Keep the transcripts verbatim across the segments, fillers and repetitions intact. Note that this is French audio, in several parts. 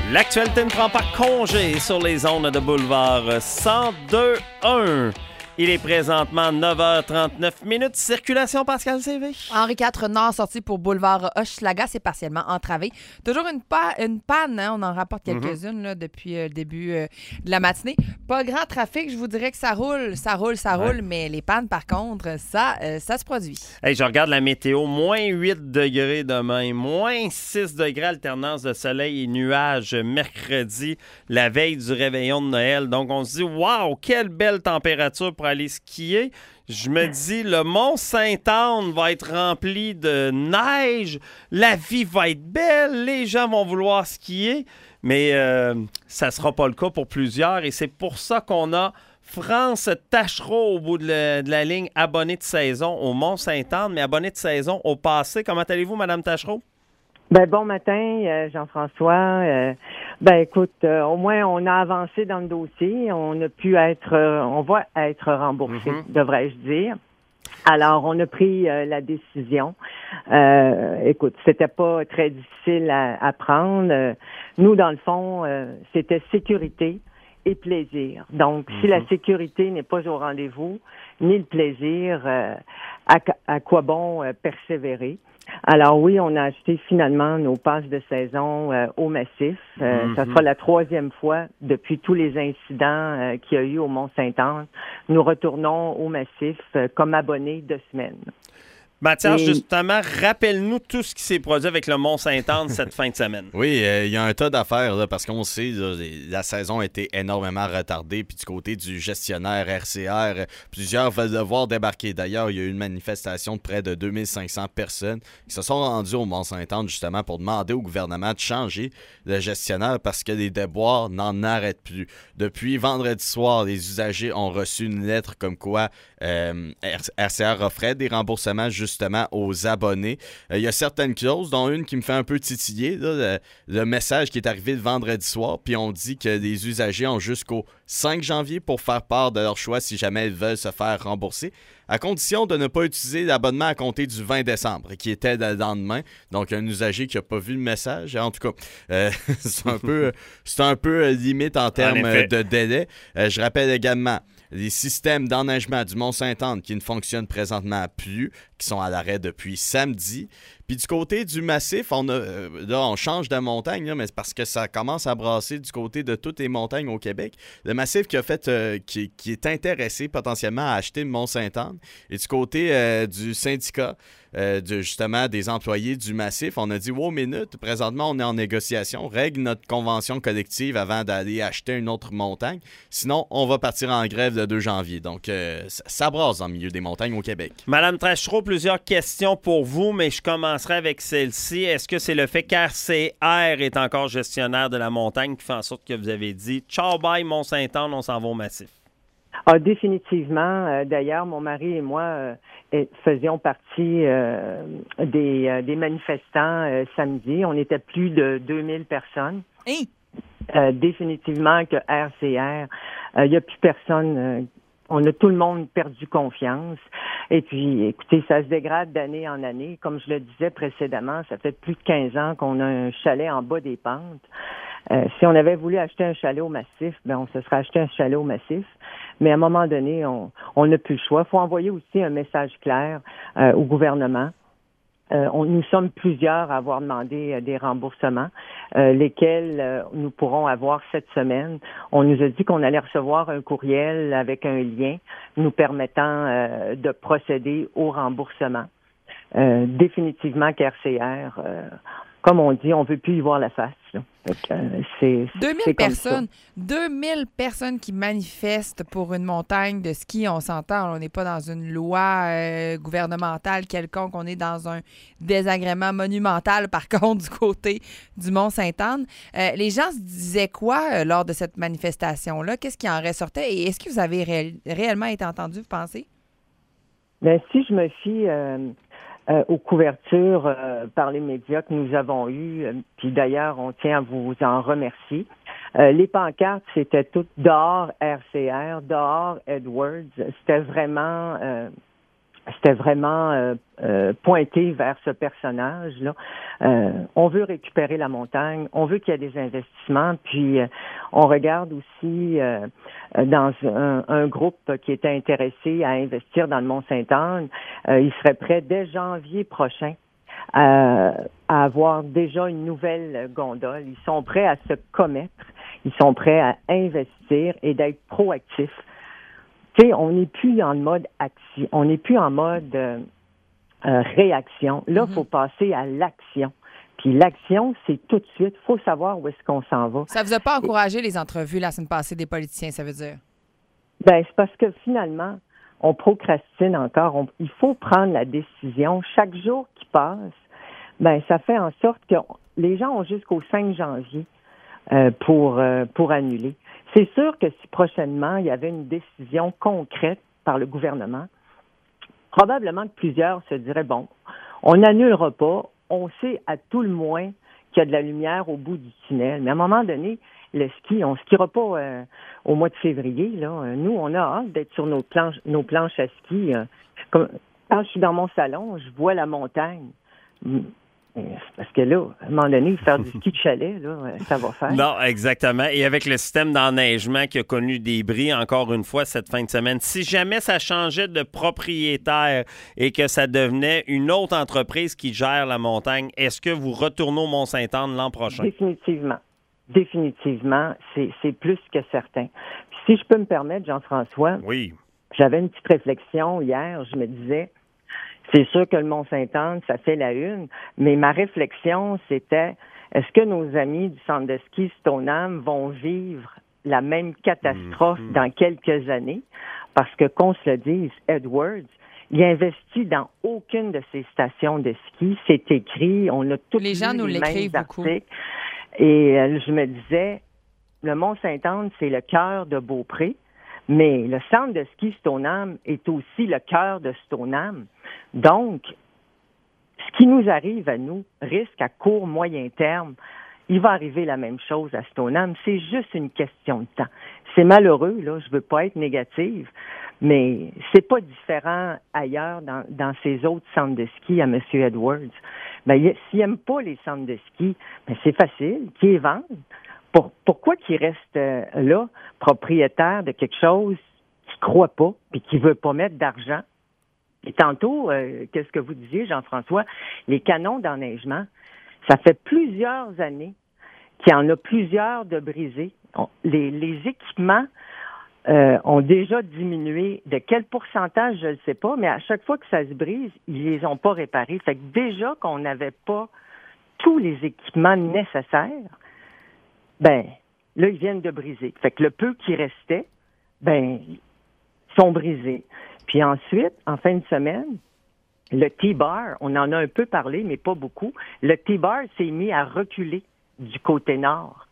L'actualité ne prend pas congé sur les ondes de Boulevard cent deux un. Il est présentement neuf heures trente-neuf minutes. Circulation, Pascal C V. Henri quatre Nord, sorti pour Boulevard Hochelaga, c'est partiellement entravé. Toujours une, pa- une panne, hein? On en rapporte quelques-unes là, depuis euh, le début euh, de la matinée. Pas grand trafic, je vous dirais que ça roule, ça roule, ça roule, ouais. Mais les pannes, par contre, ça, euh, ça se produit. Hey, je regarde la météo, moins huit degrés demain, moins six degrés, alternance de soleil et nuages mercredi, la veille du réveillon de Noël. Donc, on se dit, waouh, quelle belle température pour aller skier. Je me dis, le Mont-Sainte-Anne va être rempli de neige, la vie va être belle, les gens vont vouloir skier, mais euh, ça ne sera pas le cas pour plusieurs et c'est pour ça qu'on a France Tachereau au bout de la, de la ligne, abonné de saison au Mont-Sainte-Anne, mais abonné de saison au passé. Comment allez-vous, Mme Tachereau? Ben bon matin, euh, Jean-François. Euh, ben écoute, euh, au moins on a avancé dans le dossier. On a pu être, euh, on va être remboursé, mm-hmm. devrais-je dire. Alors, on a pris euh, la décision. Euh, écoute, c'était pas très difficile à, à prendre. Euh, nous, dans le fond, euh, c'était sécurité et plaisir. Donc, mm-hmm. si la sécurité n'est pas au rendez-vous, ni le plaisir, euh, à, à quoi bon euh, persévérer? Alors oui, on a acheté finalement nos passes de saison euh, au Massif. Euh, mm-hmm. Ça sera la troisième fois depuis tous les incidents euh, qu'il y a eu au Mont-Sainte-Anne. Nous retournons au Massif euh, comme abonnés de semaine. Mathias, Et... justement, rappelle-nous tout ce qui s'est produit avec le Mont-Sainte-Anne cette fin de semaine. Oui, il euh, y a un tas d'affaires là, parce qu'on sait là, la saison a été énormément retardée. Puis du côté du gestionnaire R C R, plusieurs veulent devoir débarquer. D'ailleurs, il y a eu une manifestation de près de deux mille cinq cents personnes qui se sont rendues au Mont-Sainte-Anne justement pour demander au gouvernement de changer le gestionnaire parce que les déboires n'en arrêtent plus. Depuis vendredi soir, les usagers ont reçu une lettre comme quoi euh, R C R offrait des remboursements juste justement aux abonnés. Il euh, y a certaines clauses, dont une qui me fait un peu titiller, là, le, le message qui est arrivé le vendredi soir, puis on dit que les usagers ont jusqu'au cinq janvier pour faire part de leur choix si jamais ils veulent se faire rembourser, à condition de ne pas utiliser l'abonnement à compter du vingt décembre, qui était le lendemain. Donc, un usager qui n'a pas vu le message, en tout cas, euh, c'est un peu, c'est un peu limite en termes en de délai. Euh, je rappelle également les systèmes d'enneigement du Mont-Sainte-Anne qui ne fonctionnent présentement plus, qui sont à l'arrêt depuis samedi. Puis du côté du Massif, on a, euh, là, on change de montagne, là, mais c'est parce que ça commence à brasser du côté de toutes les montagnes au Québec. Le Massif qui a fait, euh, qui, qui est intéressé potentiellement à acheter le Mont-Sainte-Anne. Et du côté euh, du syndicat, euh, de, justement des employés du Massif, on a dit « Wow, minute, présentement, on est en négociation. Règle notre convention collective avant d'aller acheter une autre montagne. Sinon, on va partir en grève le deux janvier. » Donc, euh, ça, ça brasse dans le milieu des montagnes au Québec. Madame Tachereau, plusieurs questions pour vous, mais je commencerai avec celle-ci. Est-ce que c'est le fait qu'R C R est encore gestionnaire de la montagne qui fait en sorte que vous avez dit « Ciao, bye, Mont-Sainte-Anne, on s'en va au Massif ». Ah, définitivement. Euh, d'ailleurs, mon mari et moi euh, faisions partie euh, des, euh, des manifestants euh, samedi. On était plus de deux mille personnes. Hey. Euh, définitivement que R C R, il euh, n'y a plus personne. Euh, on a tout le monde perdu confiance. Et puis, écoutez, ça se dégrade d'année en année. Comme je le disais précédemment, ça fait plus de quinze ans qu'on a un chalet en bas des pentes. Euh, si on avait voulu acheter un chalet au Massif, ben on se serait acheté un chalet au Massif. Mais à un moment donné, on on n'a plus le choix. Il faut envoyer aussi un message clair euh, au gouvernement. Euh, on, nous sommes plusieurs à avoir demandé euh, des remboursements, euh, lesquels euh, nous pourrons avoir cette semaine. On nous a dit qu'on allait recevoir un courriel avec un lien nous permettant euh, de procéder au remboursement. Euh, définitivement qu'R C R, euh, comme on dit, on veut plus y voir la face. Là. Donc, euh, c'est, deux mille c'est personnes, deux mille personnes qui manifestent pour une montagne de ski, on s'entend, on n'est pas dans une loi euh, gouvernementale quelconque, on est dans un désagrément monumental, par contre, du côté du Mont-Sainte-Anne. Euh, les gens se disaient quoi euh, lors de cette manifestation-là? Qu'est-ce qui en ressortait? Et est-ce que vous avez ré- réellement été entendu, vous pensez? Bien, si je me fie... Euh, Euh, aux couvertures euh, par les médias que nous avons eues, euh, puis d'ailleurs, on tient à vous en remercier. Euh, les pancartes, c'était toutes dehors R C R, dehors Edwards. C'était vraiment euh, c'était vraiment euh, euh, pointé vers ce personnage-là. Euh, on veut récupérer la montagne, on veut qu'il y ait des investissements, puis euh, on regarde aussi euh, dans un, un groupe qui était intéressé à investir dans le Mont-Sainte-Anne. Euh, il serait prêt dès janvier prochain à, à avoir déjà une nouvelle gondole. Ils sont prêts à se commettre, ils sont prêts à investir et d'être proactifs. Tu sais, on n'est plus en mode action, on n'est plus en mode euh, euh, réaction. Là, il mm-hmm. faut passer à l'action. Puis l'action, c'est tout de suite. Il faut savoir où est-ce qu'on s'en va. Ça vous a pas encouragé les entrevues la semaine passée des politiciens, ça veut dire? Ben, c'est parce que finalement, on procrastine encore. On, il faut prendre la décision. Chaque jour qui passe, ben, ça fait en sorte que les gens ont jusqu'au cinq janvier euh, pour, euh, pour annuler. C'est sûr que si prochainement, il y avait une décision concrète par le gouvernement, probablement que plusieurs se diraient, bon, on n'annulera pas, on sait à tout le moins qu'il y a de la lumière au bout du tunnel. Mais à un moment donné, le ski, on ne skiera pas euh, au mois de février. Là. Nous, on a hâte d'être sur nos planches, nos planches à ski. Euh, comme, quand je suis dans mon salon, je vois la montagne. Parce que là, à un moment donné, faire du ski de chalet, là, ça va faire. Non, exactement. Et avec le système d'enneigement qui a connu des bris, encore une fois, cette fin de semaine, si jamais ça changeait de propriétaire et que ça devenait une autre entreprise qui gère la montagne, est-ce que vous retournez au Mont-Sainte-Anne l'an prochain? Définitivement. Définitivement. C'est, c'est plus que certain. Puis si je peux me permettre, Jean-François, oui. J'avais une petite réflexion hier. Je me disais... C'est sûr que le Mont-Sainte-Anne, ça fait la une, mais ma réflexion, c'était, est-ce que nos amis du centre de ski Stoneham vont vivre la même catastrophe mmh. dans quelques années? Parce que, qu'on se le dise, Edwards, il investit dans aucune de ces stations de ski. C'est écrit, on a tous les gens nous les l'écrivent mêmes beaucoup. articles. Et euh, je me disais, le Mont-Sainte-Anne, c'est le cœur de Beaupré. Mais le centre de ski Stoneham est aussi le cœur de Stoneham. Donc, ce qui nous arrive à nous risque à court, moyen terme. Il va arriver la même chose à Stoneham. C'est juste une question de temps. C'est malheureux, là. Je veux pas être négative, mais c'est pas différent ailleurs dans, dans ces autres centres de ski à M. Edwards. Ben, s'il n'aime pas les centres de ski, ben, c'est facile, qu'ils les vendent. Pour, pourquoi qu'il reste euh, là, propriétaire de quelque chose qu'il ne croit pas et qu'il ne veut pas mettre d'argent? Et tantôt, euh, qu'est-ce que vous disiez, Jean-François? Les canons d'enneigement, ça fait plusieurs années qu'il y en a plusieurs de brisés. On, les, les équipements euh, ont déjà diminué. De quel pourcentage, je ne sais pas, mais à chaque fois que ça se brise, ils les ont pas réparés. Fait que déjà qu'on n'avait pas tous les équipements nécessaires, ben, là, ils viennent de briser. Fait que le peu qui restait, ben, sont brisés. Puis ensuite, en fin de semaine, le T-bar, on en a un peu parlé, mais pas beaucoup, le T-bar s'est mis à reculer du côté nord,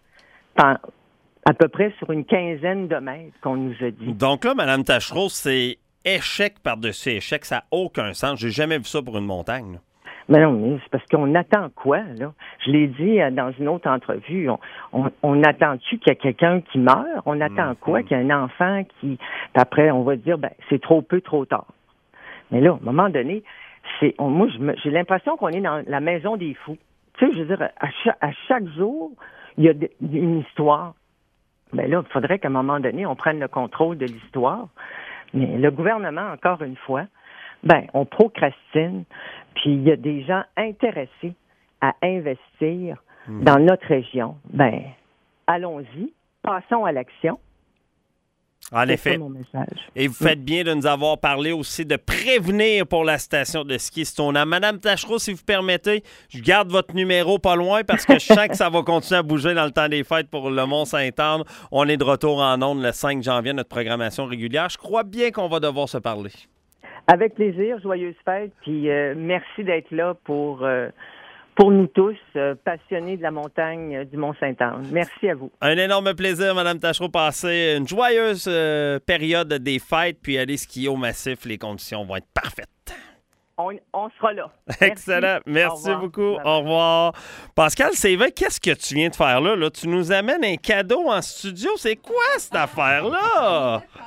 à peu près sur une quinzaine de mètres, qu'on nous a dit. Donc là, Mme Tachereau, c'est échec par-dessus échec, ça n'a aucun sens. J'ai jamais vu ça pour une montagne, là. Mais non, mais c'est parce qu'on attend quoi, là? Je l'ai dit dans une autre entrevue. On, on, on attend-tu qu'il y a quelqu'un qui meurt? On attend mmh. quoi? Qu'il y a un enfant qui... Puis après, on va dire, ben, c'est trop peu, trop tard. Mais là, à un moment donné, c'est... On, moi, je me, j'ai l'impression qu'on est dans la maison des fous. Tu sais, je veux dire, à chaque, à chaque jour, il y a de, une histoire. Mais là, il faudrait qu'à un moment donné, on prenne le contrôle de l'histoire. Mais le gouvernement, encore une fois, ben, on procrastine, puis il y a des gens intéressés à investir mmh. dans notre région. Ben, allons-y, passons à l'action. En C'est effet. ça mon message. Et vous faites bien de nous avoir parlé aussi de prévenir pour la station de ski Stoneham. Madame Tachereau, si vous permettez, je garde votre numéro pas loin parce que je sens que ça va continuer à bouger dans le temps des fêtes pour le Mont-Sainte-Anne. On est de retour en ondes le cinq janvier, notre programmation régulière. Je crois bien qu'on va devoir se parler. Avec plaisir, joyeuses fêtes, puis euh, merci d'être là pour, euh, pour nous tous, euh, passionnés de la montagne euh, du Mont-Sainte-Anne. Merci à vous. Un énorme plaisir, Mme Tachereau. Passez une joyeuse euh, période des fêtes, puis allez skier au massif. Les conditions vont être parfaites. On, on sera là. Merci. Excellent. Merci Au beaucoup. Bye-bye. Au revoir. Pascal Sévin, qu'est-ce que tu viens de faire là? là? Tu nous amènes un cadeau en studio. C'est quoi cette affaire-là?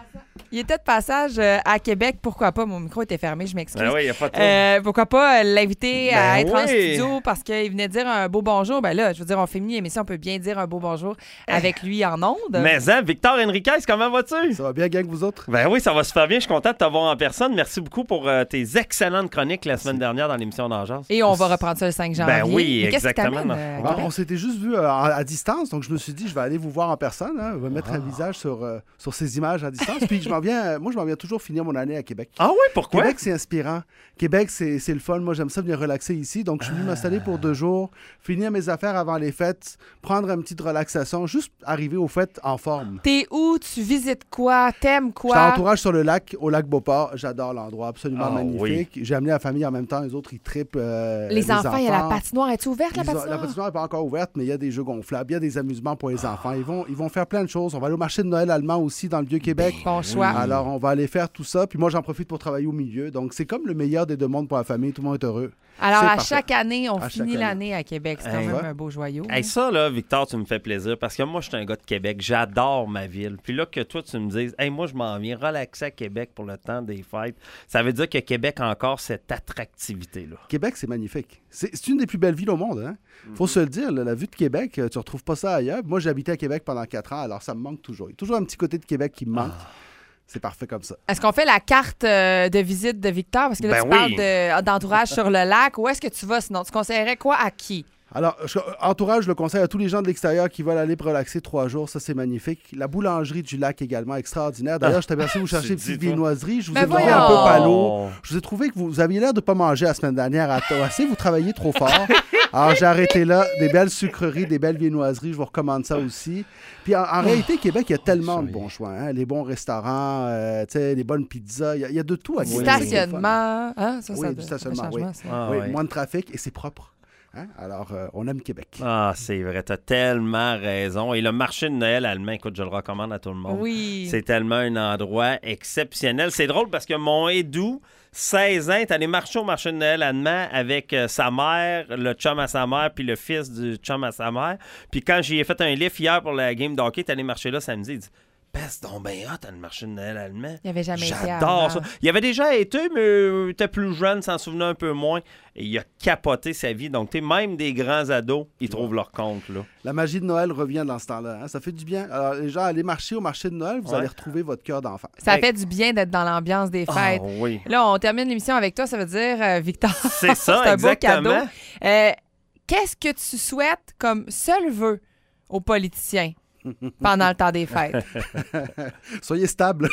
Il était de passage euh, à Québec. Pourquoi pas? Mon micro était fermé, je m'excuse. Ben oui, il n'y a pas de Euh, pourquoi pas l'inviter Ben à être en oui. studio parce qu'il venait dire un beau bonjour. Ben là, je veux dire, on fait une émission, on peut bien dire un beau bonjour avec lui en ondes. Mais hein, Victor Henriquez, comment vas-tu? Ça va bien, gang, vous autres? Ben oui, ça va super bien. Je suis content de t'avoir en personne. Merci beaucoup pour euh, tes excellentes chroniques la semaine dernière dans l'émission d'Angers. Et on va reprendre ça le cinq janvier. Ben oui, Mais qu'est-ce qui exactement. t'amène, euh, à Bon, Québec? on s'était juste vu euh, à, à distance, donc je me suis dit, je vais aller vous voir en personne, hein, je vais mettre un visage sur, euh, sur ces images à distance. Puis je m'en viens, euh, moi, je m'en viens toujours finir mon année à Québec. Ah oui, pourquoi? Québec, c'est inspirant. Québec, c'est c'est le fun. Moi, j'aime ça venir relaxer ici. Donc, je suis venu m'installer pour deux jours, finir mes affaires avant les fêtes, prendre une petite relaxation, juste arriver aux fêtes en forme. T'es où? Tu visites quoi? T'aimes Je quoi? suis en entourage sur le lac, au lac Beauport. J'adore l'endroit, absolument Ah, magnifique. J'ai amené la famille en même temps. Les autres, ils trippent. euh, Les, enfants, il y a la patinoire. Es-tu ouverte, la Ils ont- patinoire? La patinoire n'est pas encore ouverte, mais il y a des jeux gonflables, il y a des amusements pour les enfants. Ils vont, ils vont faire plein de choses. On va aller au marché de Noël allemand aussi dans le Vieux-Québec. Bon choix. Alors, on va aller faire tout ça. Puis moi, j'en profite pour travailler au milieu. Donc, c'est comme le meilleur des deux mondes pour la famille. Tout le monde est heureux. Alors, C'est à parfait. chaque année, on À finit chaque l'année à Québec. C'est quand Hey. même Ouais. un beau joyau. Hey, ça, là, Victor, tu me fais plaisir parce que moi, je suis un gars de Québec. J'adore ma ville. Puis là, que toi, tu me dises, hey, moi, je m'en viens relaxer à Québec pour le temps des fêtes. Ça veut dire que Québec a encore cette attractivité-là. Québec, c'est magnifique. C'est c'est une des plus belles villes au monde. Hein? Faut se le dire, là, la vue de Québec, euh, tu retrouves pas ça ailleurs. Moi, j'ai habité à Québec pendant quatre ans, alors ça me manque toujours. Il y a toujours un petit côté de Québec qui me manque. C'est parfait comme ça. Est-ce qu'on fait la carte euh, de visite de Victor? Parce que là, Ben tu oui. parles de- d'entourage sur le lac. Où est-ce que tu vas sinon? Tu conseillerais quoi à qui? Alors, je- entourage, je le conseille à tous les gens de l'extérieur qui veulent aller relaxer trois jours. Ça, c'est magnifique. La boulangerie du lac également, extraordinaire. D'ailleurs, je t'aperçois que vous cherchez une tu petite dis, toi. viennoiserie. Je vous Ben ai demandé voyons. un peu palo. Oh. Je vous ai trouvé que vous, vous aviez l'air de ne pas manger la semaine dernière à assez. Vous travaillez trop fort. Alors, j'ai arrêté là. Des belles sucreries, des belles viennoiseries. Je vous recommande ça aussi. Puis, en, en réalité, Québec, il y a tellement de bons choix. Hein. Les bons restaurants, euh, tu sais, les bonnes pizzas. Il y, a- il y a de tout à Du Québec. C'est le fun. stationnement. Hein? Ça, Oui, ça, du ça stationnement, fait oui. changement, ça. Ah, Oui, ouais. moins de trafic et c'est propre. Hein? Alors, euh, on aime Québec. Ah, c'est vrai, t'as tellement raison. Et le marché de Noël allemand, écoute, je le recommande à tout le monde. Oui. C'est tellement un endroit exceptionnel. C'est drôle parce que mon Édou, seize ans, est allé marcher au marché de Noël allemand avec euh, sa mère, le chum à sa mère, puis le fils du chum à sa mère. Puis quand j'y ai fait un lift hier pour la game de hockey, il est allé marcher là samedi. Il dit Peste donc ben hot, le marché de Noël allemand. Il avait jamais été J'adore avant. ça. Il avait déjà été, mais il était plus jeune, s'en souvenait un peu moins. Et il a capoté sa vie. Donc, tu sais, même des grands ados, ils trouvent leur compte, là. La magie de Noël revient dans ce temps-là. Hein? Ça fait du bien. Alors, les gens, allez marcher au marché de Noël, vous Ouais. allez retrouver votre cœur d'enfant. Ça Hey. fait du bien d'être dans l'ambiance des fêtes. Oh, oui. Là, on termine l'émission avec toi. Ça veut dire, euh, Victor, C'est ça, c'est un beau exactement. cadeau. Euh, Qu'est-ce que tu souhaites comme seul vœu aux politiciens pendant le temps des fêtes? Soyez stable.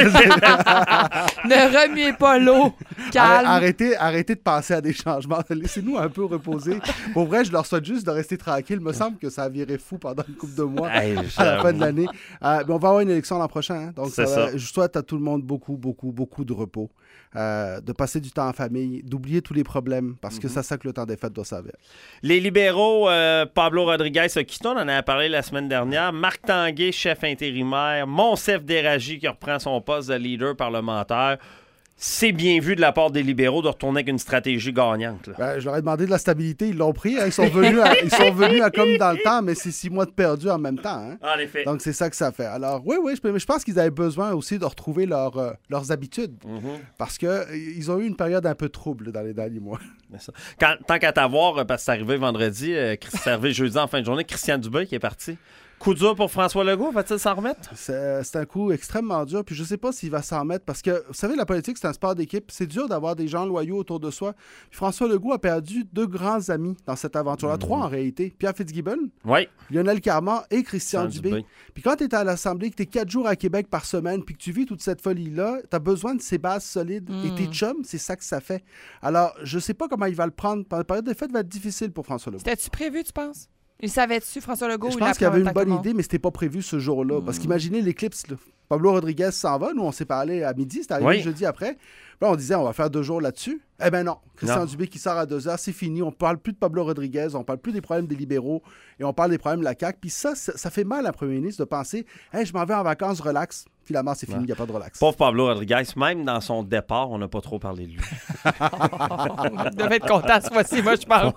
Ne remuez pas l'eau. Calme. Arrêtez, arrêtez de penser à des changements. Laissez-nous un peu reposer. Pour vrai, je leur souhaite juste de rester tranquille. Il me semble que ça a viré fou pendant une couple de mois. Hey, À la fin j'avoue. de l'année. Euh, mais on va avoir une élection l'an prochain. Hein. Donc, C'est ça va- ça. je souhaite à tout le monde beaucoup, beaucoup, beaucoup de repos. Euh, de passer du temps en famille, d'oublier tous les problèmes, parce que c'est ça que le temps des fêtes doit servir. Les libéraux, euh, Pablo Rodriguez a quitté, on en a parlé la semaine dernière. Marc Tanguay, chef intérimaire. Monsef Déragi qui reprend son poste de leader parlementaire. C'est bien vu de la part des libéraux de retourner avec une stratégie gagnante, là. Ben, je leur ai demandé de la stabilité, ils l'ont pris. Hein. Ils sont venus, à, ils sont venus à comme dans le temps, mais c'est six mois de perdu en même temps. Hein. En effet. Donc, c'est ça que ça fait. Alors, oui, oui, je, peux- mais je pense qu'ils avaient besoin aussi de retrouver leur, euh, leurs habitudes, Mhm. parce qu'ils ont eu une période un peu trouble dans les derniers mois. C'est ça. Quand- tant qu'à t'avoir, euh, parce que c'est arrivé vendredi, euh, Chris- c'est arrivé jeudi en fin de journée, Christian Dubé qui est parti. Coup dur pour François Legault, va-t-il s'en remettre? C'est c'est un coup extrêmement dur, puis je sais pas s'il va s'en remettre, parce que, vous savez, la politique, c'est un sport d'équipe. C'est dur d'avoir des gens loyaux autour de soi. Puis François Legault a perdu deux grands amis dans cette aventure-là, trois en réalité. Pierre Fitzgibbon, Oui. Lionel Carman et Christian Christian Dubé. Dubé. Puis quand tu es à l'Assemblée, que tu es quatre jours à Québec par semaine, puis que tu vis toute cette folie-là, tu as besoin de ces bases solides. Mm. Et tes chums, c'est ça que ça fait. Alors, je sais pas comment il va le prendre. La période des fêtes va être difficile pour François Legault. C'était-tu prévu, tu penses? Il savait-tu, François Legault? Je ou pense il qu'il y l'a avait pris en une même temps que bonne tout le monde? idée, mais c'était pas prévu ce jour-là. Parce qu'imaginez l'éclipse. là. Pablo Rodriguez s'en va. Nous, on s'est parlé à midi. C'est arrivé Oui. jeudi après. Là, on disait, on va faire deux jours là-dessus. Eh bien non. Christian Non. Dubé qui sort à deux heures, c'est fini. On ne parle plus de Pablo Rodriguez, on ne parle plus des problèmes des libéraux et on parle des problèmes de la C A Q. Puis ça, ça, ça fait mal à un premier ministre de penser, hey, je m'en vais en vacances, relax. Finalement, c'est fini, il Ouais. n'y a pas de relax. Pauvre Pablo Rodriguez, même dans son départ, on n'a pas trop parlé de lui. On devait être content cette fois-ci, moi, je pense.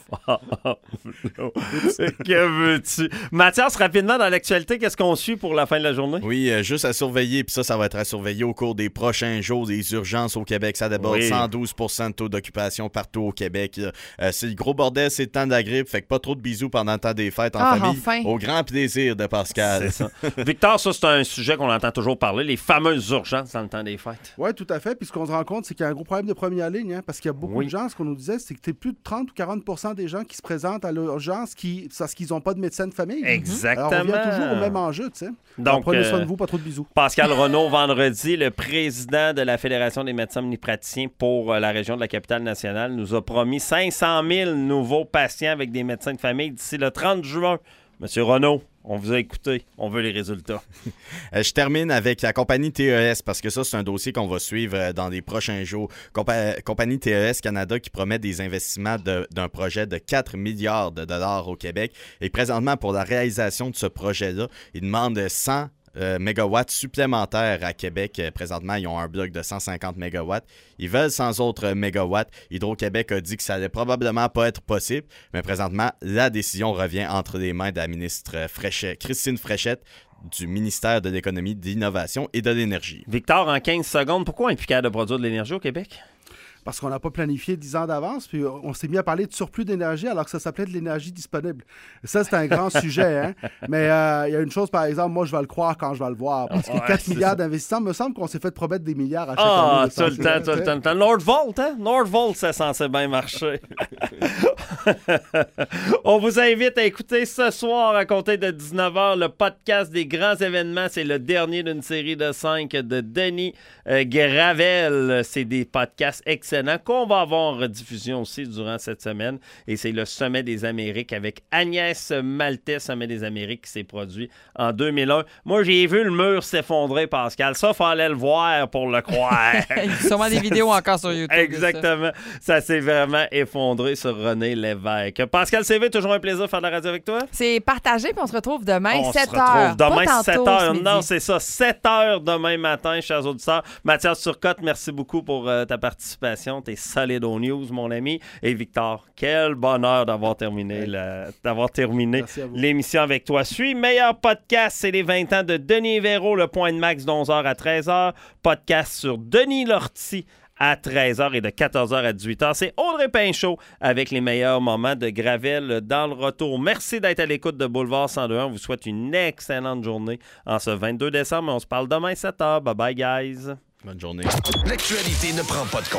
Que veux-tu? Mathias, rapidement, dans l'actualité, qu'est-ce qu'on suit pour la fin de la journée? Oui, euh, juste à surveiller, puis ça, ça va être à surveiller au cours des prochains jours, des urgences au Québec. Ça déborde Oui. cent douze pour cent de taux d'occupation partout au Québec. Euh, c'est le gros bordel, c'est le temps de la grippe, fait que pas trop de bisous pendant le temps des fêtes en Ah, famille. enfin. Au grand plaisir de Pascal. C'est ça. Victor, ça, c'est un sujet qu'on entend toujours parler, les fameuses urgences dans le temps des fêtes. Oui, tout à fait. Puis ce qu'on se rend compte, c'est qu'il y a un gros problème de première ligne, hein, parce qu'il y a beaucoup Oui. de gens, ce qu'on nous disait, c'est que tu es plus de trente ou quarante pour cent des gens qui se présentent à l'urgence qui, parce qu'ils n'ont pas de médecin de famille. Exactement. Alors, on revient toujours au même enjeu, tu sais. Donc, Alors, prenez soin euh, de vous, pas trop de bisous. Pascal Renaud, vendredi, le président de la Fédération des médecins omnipraticiens pour euh, la région de la Capitale-Nationale, nous a promis cinq cent mille nouveaux patients avec des médecins de famille d'ici le trente juin. Monsieur Renaud, on vous a écouté. On veut les résultats. Euh, je termine avec la compagnie T E S parce que ça, c'est un dossier qu'on va suivre euh, dans les prochains jours. Compa- compagnie T E S Canada qui promet des investissements de- d'un projet de quatre milliards de dollars au Québec. Et présentement, pour la réalisation de ce projet-là, ils demandent cent euh, mégawatts supplémentaires à Québec. Euh, présentement, ils ont un bloc de cent cinquante mégawatts. Ils veulent cent autres mégawatts. Hydro-Québec a dit que ça allait probablement pas être possible, mais présentement, la décision revient entre les mains de la ministre Fréchette, Christine Fréchette du ministère de l'Économie, de l'Innovation et de l'Énergie. Victor, en quinze secondes, pourquoi on est plus capable de produire de l'énergie au Québec? Parce qu'on n'a pas planifié dix ans d'avance, puis on s'est mis à parler de surplus d'énergie alors que ça s'appelait de l'énergie disponible. Ça, c'est un grand sujet, hein? Mais euh, il y a une chose, par exemple, moi, je vais le croire quand je vais le voir. Parce que Ouais, quatre c'est milliards ça. d'investisseurs, me semble qu'on s'est fait promettre des milliards à chaque Ah, année. tout le temps, tout le temps, tout le temps. Nordvolt, hein? Nordvolt, c'est censé bien marcher. On vous invite à écouter ce soir, à compter de dix-neuf heures, le podcast des grands événements. C'est le dernier d'une série de cinq de Denis euh, Gravel. C'est des podcasts excellents qu'on va avoir en rediffusion aussi durant cette semaine. Et c'est le Sommet des Amériques avec Agnès Maltais, Sommet des Amériques, qui s'est produit en deux mille un. Moi, j'ai vu le mur s'effondrer, Pascal. Ça, fallait le voir pour le croire. Il y a sûrement des vidéos encore sur YouTube. de ça. Exactement. Ça s'est vraiment effondré sur René Lévesque. Pascal C V, toujours un plaisir de faire de la radio avec toi. C'est partagé, puis on se retrouve demain, On sept se retrouve heures. demain, Pas tantôt, sept ce heures. midi. Non, c'est ça, sept heures demain matin, chers auditeurs. Mathias Turcotte, merci beaucoup pour euh, ta participation. T'es solide aux news, mon ami. Et Victor, quel bonheur d'avoir terminé, la- d'avoir terminé Merci à vous. l'émission avec toi. Suis meilleur podcast, c'est les vingt ans de Denis Véro, le point de max d'onze heures à treize heures. Podcast sur Denis Lortie à treize heures et de quatorze heures à dix-huit heures. C'est Audrey Pinchot avec les meilleurs moments de Gravel dans le retour. Merci d'être à l'écoute de Boulevard cent deux. On vous souhaite une excellente journée en ce vingt-deux décembre. On se parle demain sept heures. Bye bye, guys. Bonne journée. L'actualité ne prend pas de